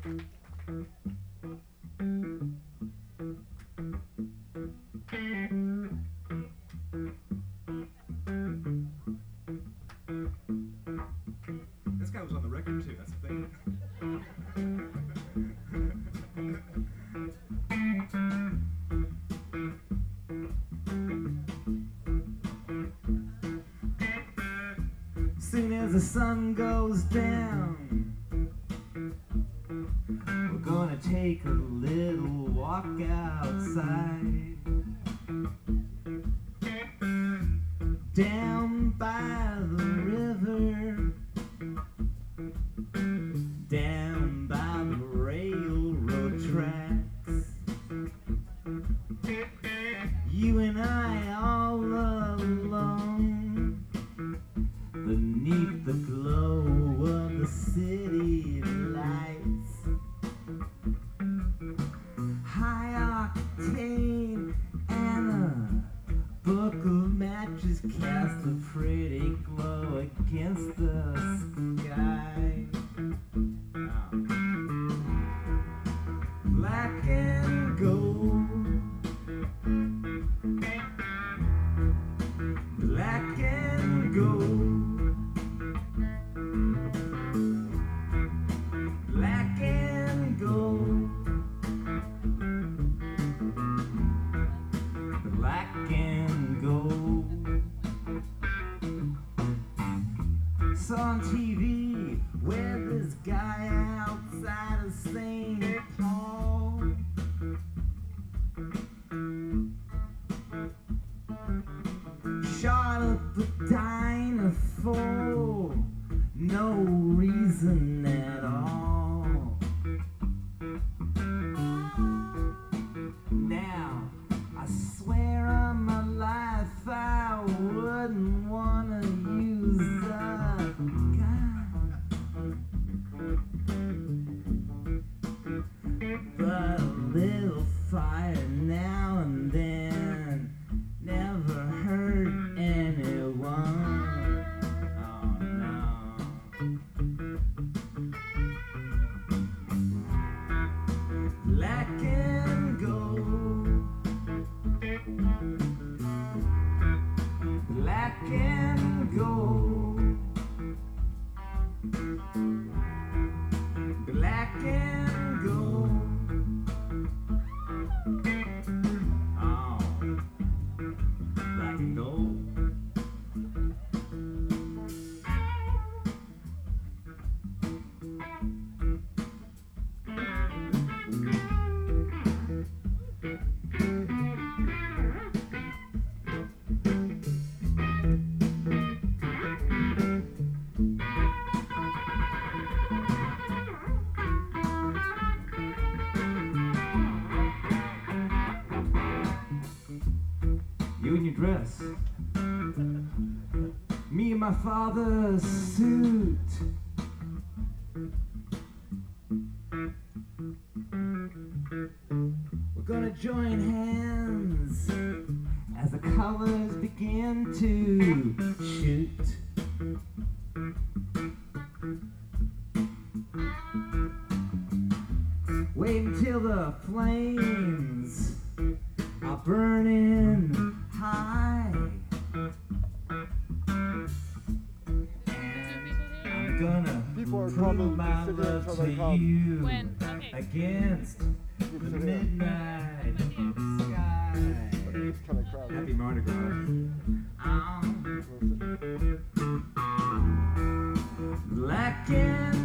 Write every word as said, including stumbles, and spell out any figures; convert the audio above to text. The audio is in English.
This guy was on the record too, that's the thing. Soon as the sun goes down, we're gonna take a little walk outside, down by the river, down by the railroad tracks. You and I all alone beneath the glow of the city lights. High octane and a book of matches cast a pretty glow against the sky. Oh. Black and gold, black and gold, black and gold, black and gold. Saw on T V where this guy outside of Saint Paul shot up a dinosaur, no reason at all. Now, I swear on my life I wouldn't wanna use a gun, but a little fire now and then never hurt anyone. Oh no. Black and gold, black and gold, black and gold. Oh, black and gold. You in your dress, me in my father's suit. We're gonna join hands as the colors begin to shoot. Wait until the flames are burning high, and I'm gonna prove my love to you When? Okay. against the midnight sky. Happy Mardi Gras. Um, black and